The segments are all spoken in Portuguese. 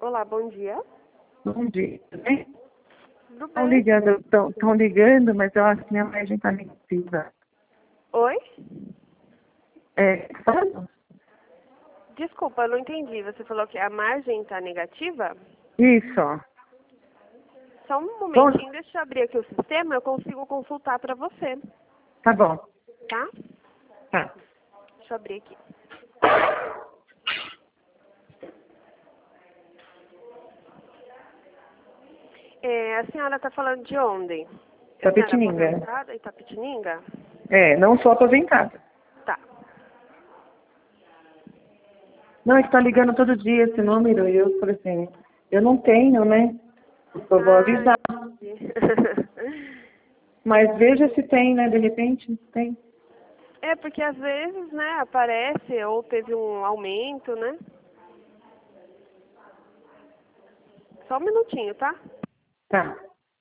Olá, bom dia. Bom dia, tudo bem? Tudo Estão bem? ligando, mas eu acho que minha imagem está negativa. Oi? Falando? Desculpa, eu não entendi. Você falou que a margem está negativa? Isso. Só um Bom, momentinho, deixa eu abrir aqui o sistema, eu consigo consultar para você, tá bom. tá? Tá. Deixa eu abrir aqui. A senhora está falando de onde? A senhora é Tapetininga. aposentada em Itapetininga? Não sou aposentada. Tá. Não, é que tá ligando todo dia esse número e eu falei assim, eu não tenho, né? Eu vou avisar. Entendi. Mas veja se tem, né? De repente, tem. É porque às vezes, né, aparece ou teve um aumento, né? Só um minutinho, tá? Tá.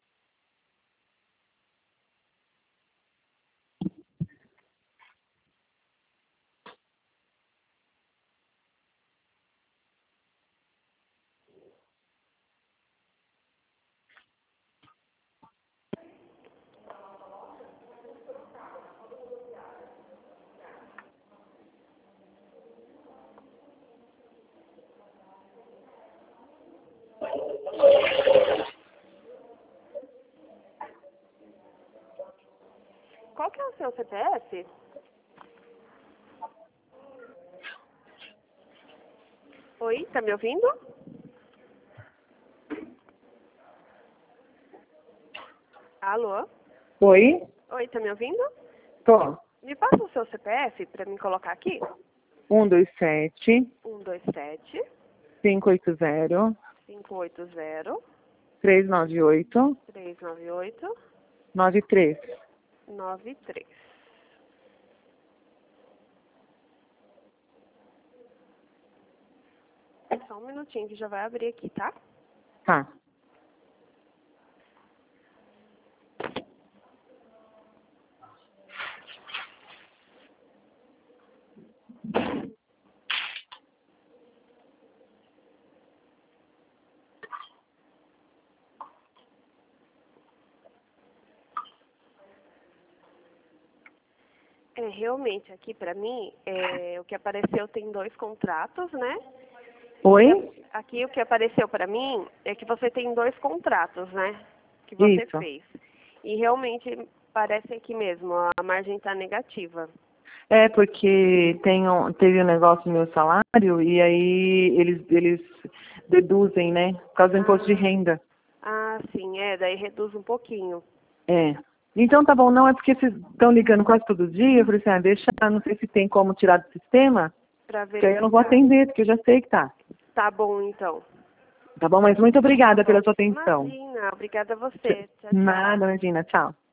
Qual que é o seu CPF? Oi, tá me ouvindo? Alô? Oi? Oi, tá me ouvindo? Tô. Me passa o seu CPF para me colocar aqui. 127 127 580 580 398 398 93. 93. Só um minutinho que já vai abrir aqui, tá? Tá. Realmente aqui para mim, o que apareceu tem 2 contratos, né? Oi? Aqui o que apareceu para mim é que você tem 2 contratos, né? Que você Isso. fez. E realmente parece aqui mesmo, a margem está negativa. Porque teve um negócio no meu salário e aí eles deduzem, né? Por causa do imposto de renda. Sim, daí reduz um pouquinho. Então tá bom, não é porque vocês estão ligando quase todo dia, eu falei assim, deixa, não sei se tem como tirar do sistema, Para porque aí eu não vou verificar. atender, porque eu já sei que tá. Tá bom, então. Tá bom, mas muito obrigada pela sua atenção. Imagina, obrigada a você. Tchau, tchau. Nada, imagina, tchau.